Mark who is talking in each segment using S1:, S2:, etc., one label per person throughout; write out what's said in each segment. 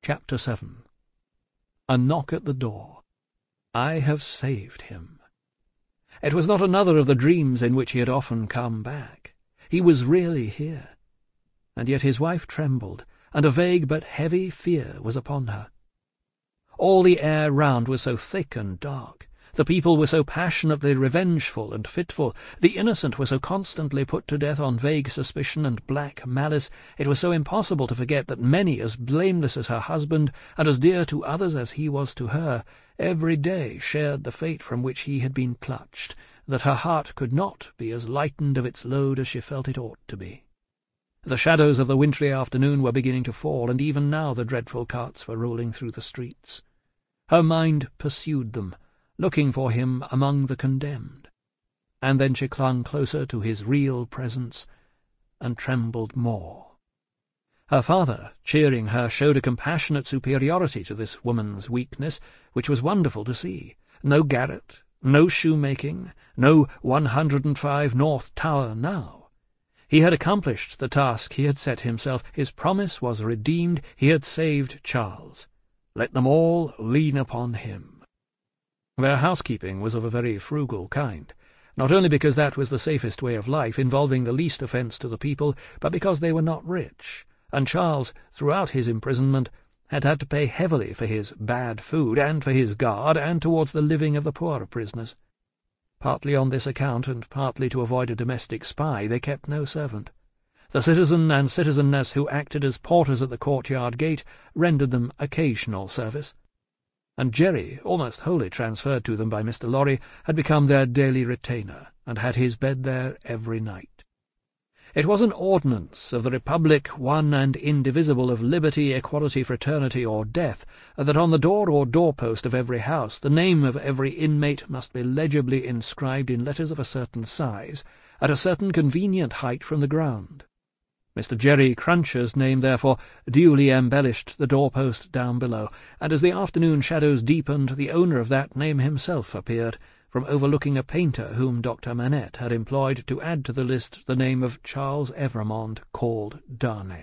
S1: Chapter 7. A knock at the door. I have saved him. It was not another of the dreams in which he had often come back. He was really here. And yet his wife trembled, and a vague but heavy fear was upon her. All the air round was so thick and dark. The people were so passionately revengeful and fitful, the innocent were so constantly put to death on vague suspicion and black malice, it was so impossible to forget that many as blameless as her husband, and as dear to others as he was to her, every day shared the fate from which he had been clutched, that her heart could not be as lightened of its load as she felt it ought to be. The shadows of the wintry afternoon were beginning to fall, and even now the dreadful carts were rolling through the streets. Her mind pursued them, looking for him among the condemned, and then she clung closer to his real presence and trembled more. Her father, cheering her, showed a compassionate superiority to this woman's weakness, which was wonderful to see. No garret, no shoemaking, no 105 North Tower now. He had accomplished the task he had set himself. His promise was redeemed. He had saved Charles. Let them all lean upon him. Their housekeeping was of a very frugal kind, not only because that was the safest way of life, involving the least offence to the people, but because they were not rich, and Charles, throughout his imprisonment, had to pay heavily for his bad food, and for his guard, and towards the living of the poorer prisoners. Partly on this account, and partly to avoid a domestic spy, they kept no servant. The citizen and citizeness who acted as porters at the courtyard gate rendered them occasional service, and Jerry, almost wholly transferred to them by Mr. Lorry, had become their daily retainer, and had his bed there every night. It was an ordinance of the Republic, one and indivisible, of liberty, equality, fraternity, or death, that on the door or doorpost of every house the name of every inmate must be legibly inscribed in letters of a certain size, at a certain convenient height from the ground. Mr. Jerry Cruncher's name, therefore, duly embellished the doorpost down below, and as the afternoon shadows deepened, the owner of that name himself appeared, from overlooking a painter whom Dr. Manette had employed to add to the list the name of Charles Evrémonde, called Darnay.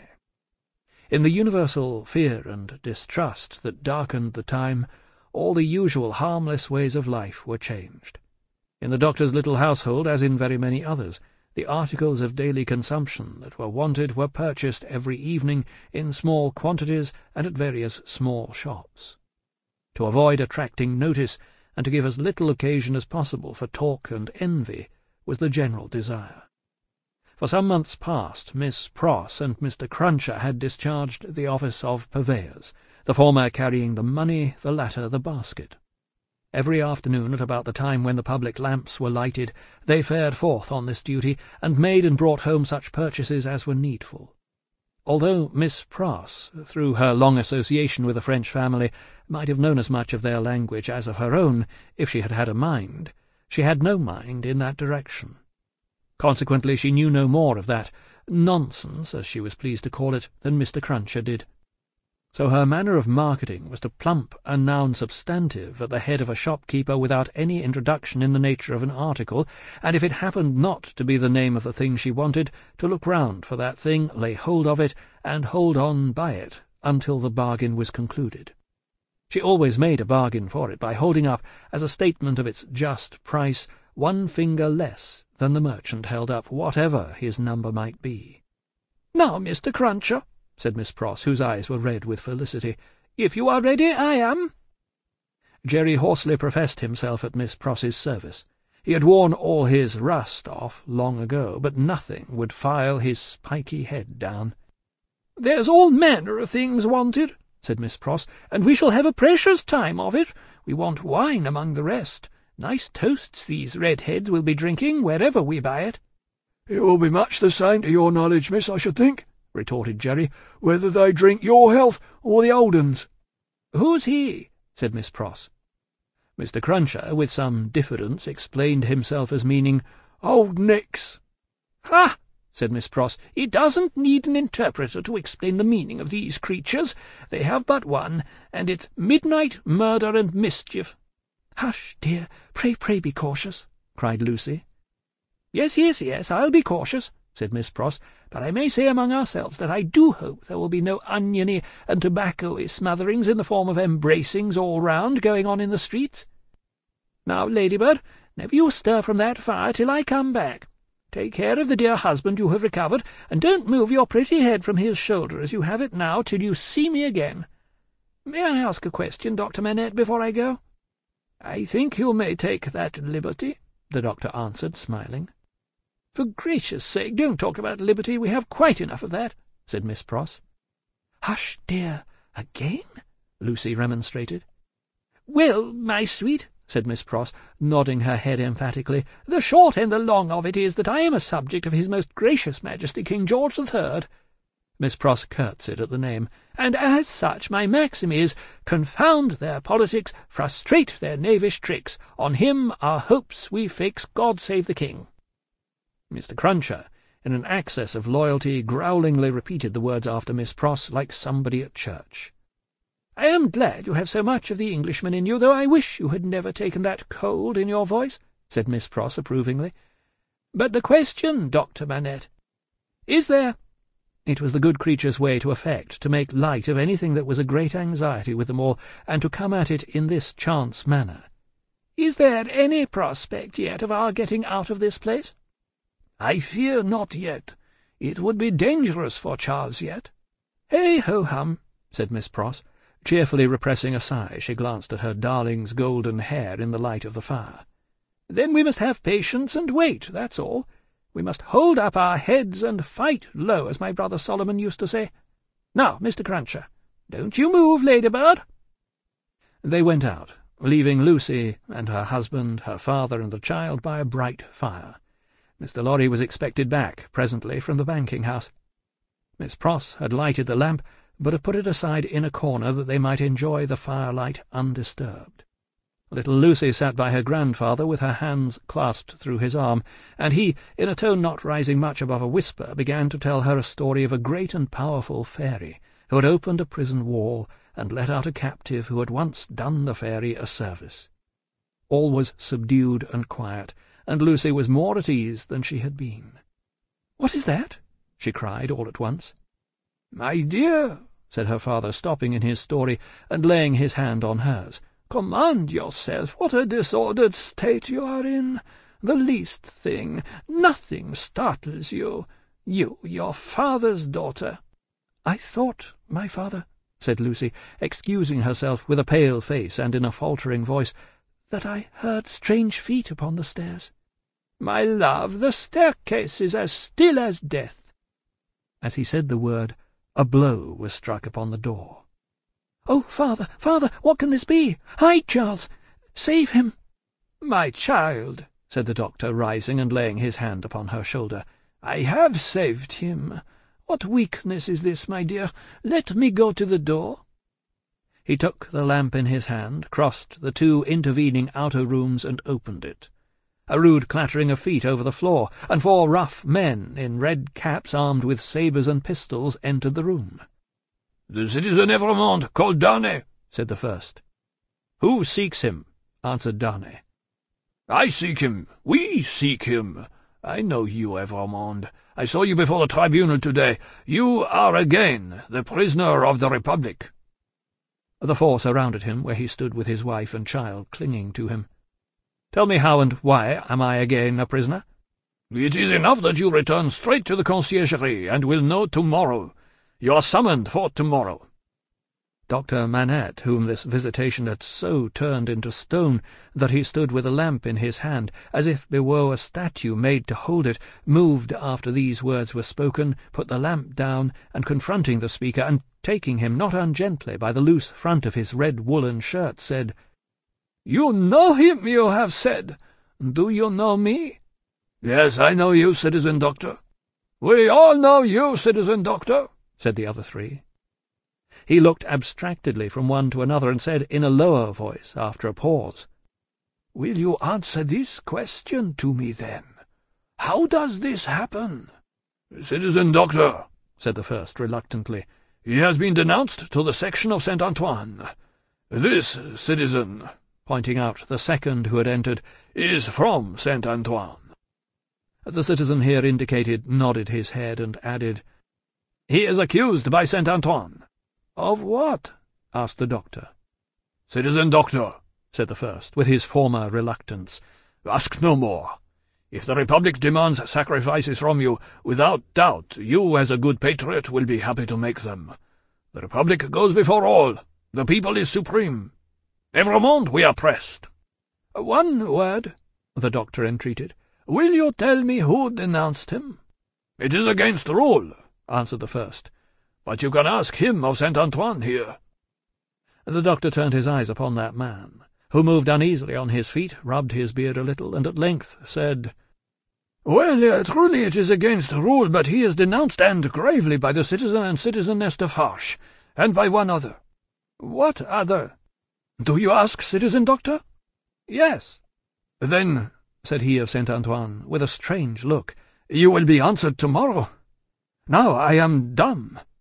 S1: In the universal fear and distrust that darkened the time, all the usual harmless ways of life were changed. In the doctor's little household, as in very many others, the articles of daily consumption that were wanted were purchased every evening in small quantities and at various small shops. To avoid attracting notice, and to give as little occasion as possible for talk and envy, was the general desire. For some months past, Miss Pross and Mr. Cruncher had discharged the office of purveyors, the former carrying the money, the latter the basket. Every afternoon, at about the time when the public lamps were lighted, they fared forth on this duty, and made and brought home such purchases as were needful. Although Miss Pross, through her long association with the French family, might have known as much of their language as of her own, if she had had a mind, she had no mind in that direction. Consequently, she knew no more of that nonsense, as she was pleased to call it, than Mr. Cruncher did. So her manner of marketing was to plump a noun substantive at the head of a shopkeeper without any introduction in the nature of an article, and if it happened not to be the name of the thing she wanted, to look round for that thing, lay hold of it, and hold on by it until the bargain was concluded. She always made a bargain for it by holding up, as a statement of its just price, one finger less than the merchant held up, whatever his number might be. "Now, Mr. Cruncher," said Miss Pross, whose eyes were red with felicity, "if you are ready, I am." Jerry hoarsely professed himself at Miss Pross's service. He had worn all his rust off long ago, but nothing would file his spiky head down. "There's all manner of things wanted," said Miss Pross, "and we shall have a precious time of it. We want wine among the rest. Nice toasts these red-heads will be drinking wherever we buy it."
S2: "It will be much the same to your knowledge, miss, I should think," retorted Jerry, "whether they drink your health or the old un's."
S1: "Who's he?" said Miss Pross. Mr. Cruncher, with some diffidence, explained himself as meaning "Old Nick's."
S3: "Ha!" said Miss Pross, "it doesn't need an interpreter to explain the meaning of these creatures. They have but one, and it's midnight, murder, and mischief."
S4: "Hush, dear, pray be cautious," cried Lucy.
S3: Yes, I'll be cautious," said Miss Pross, "but I may say among ourselves that I do hope there will be no oniony and tobacco-y smotherings in the form of embracings all round going on in the streets. Now, Ladybird, never you stir from that fire till I come back. Take care of the dear husband you have recovered, and don't move your pretty head from his shoulder as you have it now till you see me again. May I ask a question, Dr. Manette, before I go?" "I think you may take that liberty," the doctor answered, smiling. "For gracious sake, don't talk about liberty. We have quite enough of that," said Miss Pross. "Hush, dear, again?" Lucy remonstrated. "Well, my sweet," said Miss Pross, nodding her head emphatically, "the short and the long of it is that I am a subject of His Most Gracious Majesty King George III." Miss Pross curtsied at the name. "And as such my maxim is, confound their politics, frustrate their knavish tricks. On him our hopes we fix, God save the King." Mr. Cruncher, in an access of loyalty, growlingly repeated the words after Miss Pross like somebody at church. "I am glad you have so much of the Englishman in you, though I wish you had never taken that cold in your voice," said Miss Pross approvingly. "But the question, Dr. Manette, is there—" It was the good creature's way to make light of anything that was a great anxiety with them all, and to come at it in this chance manner. "Is there any prospect yet of our getting out of this place?"
S2: "I fear not yet. It would be dangerous for Charles yet."
S3: "Hey-ho-hum," said Miss Pross. Cheerfully repressing a sigh, she glanced at her darling's golden hair in the light of the fire. "Then we must have patience and wait, that's all. We must hold up our heads and fight low, as my brother Solomon used to say. Now, Mr. Cruncher, don't you move, Ladybird." They went out, leaving Lucy and her husband, her father, and the child by a bright fire. Mr. Lorry was expected back presently from the banking-house. Miss Pross had lighted the lamp, but had put it aside in a corner that they might enjoy the firelight undisturbed. Little Lucy sat by her grandfather with her hands clasped through his arm, and he, in a tone not rising much above a whisper, began to tell her a story of a great and powerful fairy who had opened a prison wall and let out a captive who had once done the fairy a service. All was subdued and quiet, and Lucy was more at ease than she had been. "What is that?" she cried all at once.
S2: "My dear," said her father, stopping in his story and laying his hand on hers, "command yourself. What a disordered state you are in! The least thing, nothing startles you. You, your father's daughter."
S3: "I thought, my father," said Lucy, excusing herself with a pale face and in a faltering voice, "that I heard strange feet upon the stairs."
S2: "My love, the staircase is as still as death."
S3: As he said the word, a blow was struck upon the door. "Oh, father, father, what can this be? Hide Charles! Save him!"
S2: "My child," said the doctor, rising and laying his hand upon her shoulder, "I have saved him. What weakness is this, my dear? Let me go to the door."
S3: He took the lamp in his hand, crossed the two intervening outer rooms, and opened it. A rude clattering of feet over the floor, and 4 rough men in red caps armed with sabres and pistols entered the room.
S2: "The citizen Evrémonde, called Darnay,"
S3: said the first. "Who seeks him?" answered Darnay.
S2: "I seek him. We seek him. I know you, Evrémonde. I saw you before the tribunal today. You are again the prisoner of the Republic."
S3: The 4 surrounded him, where he stood with his wife and child clinging to him. "Tell me how and why am I again a prisoner?"
S2: "It is enough that you return straight to the conciergerie, and will know tomorrow. You are summoned for tomorrow."
S3: Dr. Manette, whom this visitation had so turned into stone that he stood with a lamp in his hand, as if bewore a statue made to hold it, moved after these words were spoken, put the lamp down, and confronting the speaker, and taking him not ungently by the loose front of his red woollen shirt, said,
S2: "You know him, you have said. Do you know me?" "Yes, I know you, citizen doctor." "We all know you, citizen doctor," said the other 3.
S3: He looked abstractedly from one to another, and said in a lower voice, after a pause,
S2: "Will you answer this question to me, then? How does this happen?" "Citizen doctor," said the first reluctantly, "he has been denounced to the section of Saint-Antoine. This citizen," pointing out the second who had entered, "is from Saint-Antoine."
S1: The citizen here indicated nodded his head and added, "He is accused by Saint Antoine."
S2: "Of what?" asked the doctor.
S1: "Citizen doctor," said the first, with his former reluctance, "ask no more. If the Republic demands sacrifices from you, without doubt you, as a good patriot, will be happy to make them. The Republic goes before all. The people is supreme. Evremond, we are pressed."
S2: "One word," the doctor entreated. "Will you tell me who denounced him?"
S1: "It is against rule," answered the first. "But you can ask him of Saint Antoine here." The doctor turned his eyes upon that man, who moved uneasily on his feet, rubbed his beard a little, and at length said,
S2: "Well, truly it is against rule, but he is denounced, and gravely, by the citizen and citizeness Defarge, and by one other." "What other?"
S1: "Do you ask, citizen doctor?"
S2: "Yes."
S1: "Then," said he of Saint Antoine, with a strange look, "you will be answered tomorrow. Now I am dumb."